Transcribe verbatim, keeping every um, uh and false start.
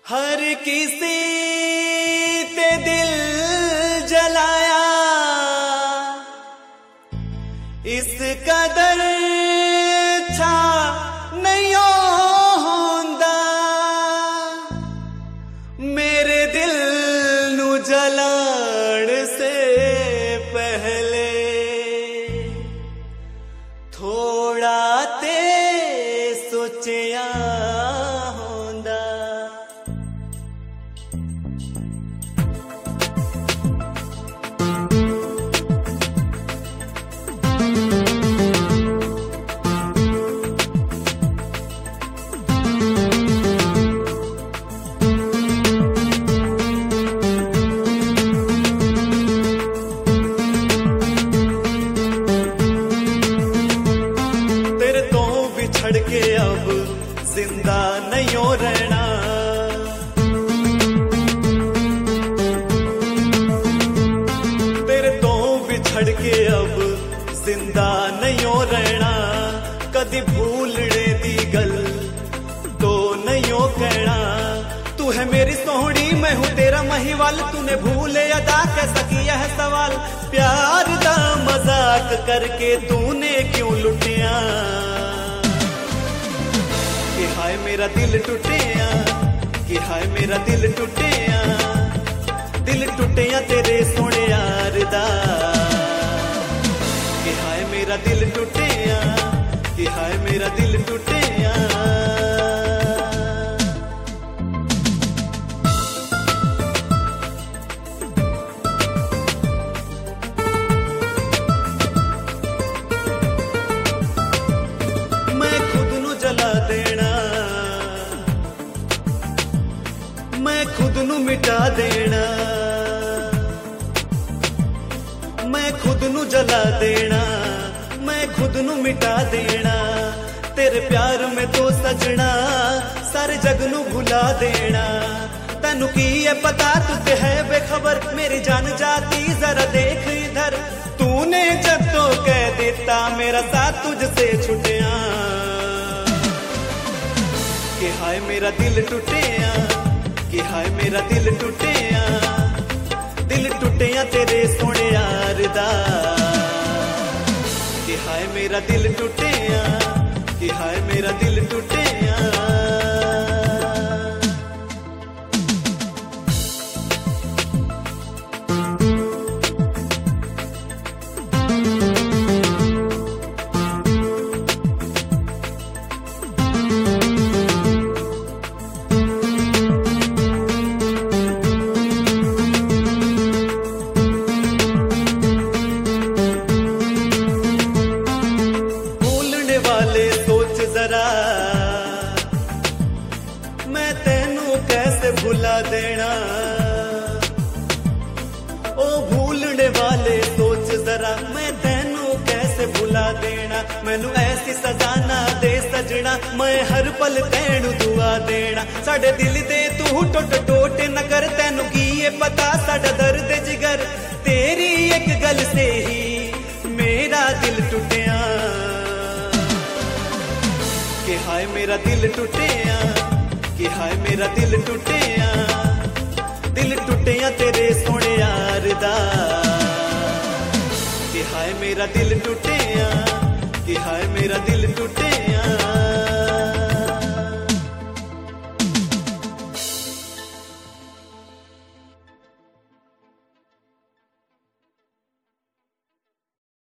हर किसी ते दिल जलाया, इस कदर छा नहीं होंदा, मेरे दिल नू जलाण से पहले थोड़ा ते सोचिया होंदा। छड़ के अब जिंदा नहीं हो रहना, तेरे तो बिछड़ के अब जिंदा नहीं हो रहना। कदी भूलने दी गल तो नहीं हो कहना, तू है मेरी सोहनी मैं हूं तेरा महिवाल, तूने भूले अदा कैसा किया है सवाल। प्यार दा मजाक करके तूने क्यों लुटिया, कि हाय मेरा दिल टूटिया, कि हाय मेरा दिल टूटिया, दिल टूटिया तेरे सोने यार दा। कि हाय मेरा दिल टूटिया, कि हाय मेरा दिल टूटिया। मैं खुद नू जला देना, मैं खुद नू मिटा देना, मैं खुद नू जला देना, मैं खुद नू मिटा देना। तेरे प्यार में तो सजना सारे जग नू भुला देना। तैनू की है पता तू ते है बेखबर, मेरी जान जाती जरा देख इधर। तूने जब तो कह देता मेरा साथ तुझसे छुटिया, कि हाय मेरा दिल टूटिया, कि हाय मेरा दिल टूटिया, दिल टूटिया तेरे सोने यार दा। कि हाय मेरा दिल टूटिया, कि हाय मेरा दिल टूटिया। मैं तेनू कैसे भुला देना, ओ भूलने वाले सोच जरा, मैं तेनू कैसे भुला देना। मैनू ऐसी सजा ना दे सजना, मैं हर पल तेनू दुआ देना। साडे दिल दे तू टुट टोटे न कर, तेनू की ये पता साडा दर्द जिगर। तेरी एक गल से ही मेरा दिल टूटिया, कि हाय मेरा दिल टूटिया, कि हाय मेरा दिल टूटिया, दिल टूटिया तेरे सोने यार दा। कि हाय मेरा दिल टूटिया, कि हाय मेरा दिल टूटिया।